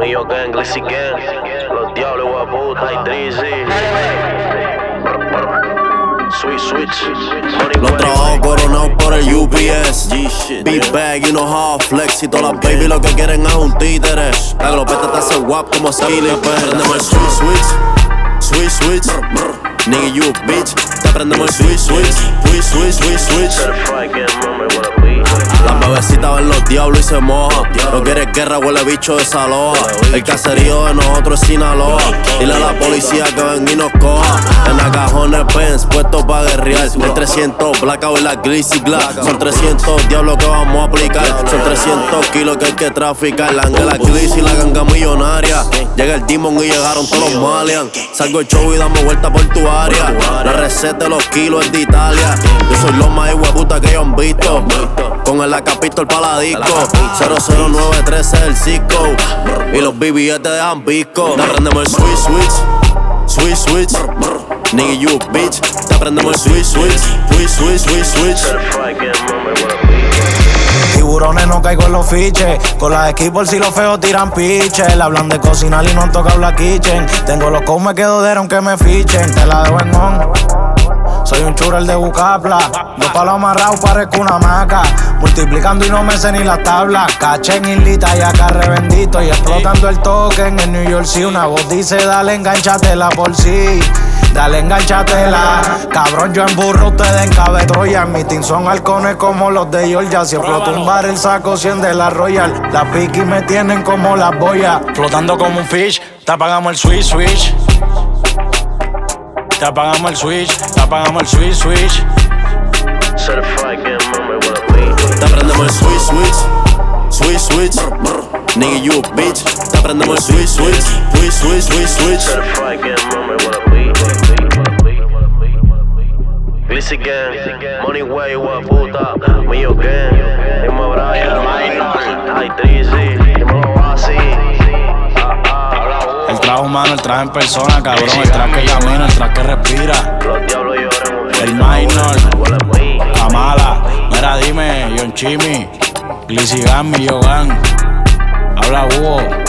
Mío gang, Glizzy gang, los diablos guapos, high drizzy. Sweet switch, los trabajos coronados por el UPS. Big bag, you know how I flex. Y todas las baby lo que quieren es un títere. La glopeta te hace guap como Skilly. Prendemos el sweet switch, sweet switch. Nigga, you a bitch. Te prendemos el sweet switch, sweet switch, sweet switch. Las bebecitas ven los diablos y se mojan. No quieres guerra, huele bicho de Saloa. El caserío de nosotros es Sinaloa. Dile a la policía que ven y nos coja. En la cajones Benz, puestos pa' guerrear. El 300, blackout y la Glizzy Glass. Son 300 diablos que vamos a aplicar. Son 300 kilos que hay que traficar. La Angela Glizzy, la ganga millonaria. Llega el Demon y llegaron todos los Malian. Salgo el show y damos vuelta por tu área. La receta de los kilos es de Italia. Yo soy los más hueputa que ellos han visto. Con el Acapistol pa' la disco 00913 el Cisco. Y los BBS te dejan visco. Te aprendemos el sweet switch, sweet switch. Nigga, you a bitch. Te aprendemos el sweet switch, sweet switch, sweet switch. Tiburones no caigo en los fiches. Con las equipos si los feos tiran piches. Le hablan de cocinar y no han tocado la kitchen. Tengo los cows, me quedo de aunque me fichen. Te la dejo en on. Soy un churro de Bucapla. Dos palos amarrados parezco una maca. Multiplicando y no me sé ni la tabla. Caché en islita y acá revendito. Y explotando el token en New York. Si una voz dice dale enganchatela por sí. Dale enganchatela. Cabrón yo en burro, ustedes en cabetoya. En mi team son halcones como los de Georgia. Si exploto un bar el saco 100 de la Royal. Las piqui me tienen como las boyas. Flotando como un fish. Te apagamos el switch switch. Te apagamos el switch, te apagamos el switch switch. Te aprendemos el sweet switch, sweet switch. Nigga, you a bitch. Te aprendemos el sweet switch, sweet switch, sweet switch. Glizzy gang, Money Way, hueputa. Mío gang, Dimo Brian, high drizzy, Dimo así. El traje humano, el traje en persona, cabrón. El traje que camina, el traje que respira. El minor, Kamala. Mira, dime, Yon Chimi, Glizzy Gang, Millo Gang. Habla Hugo.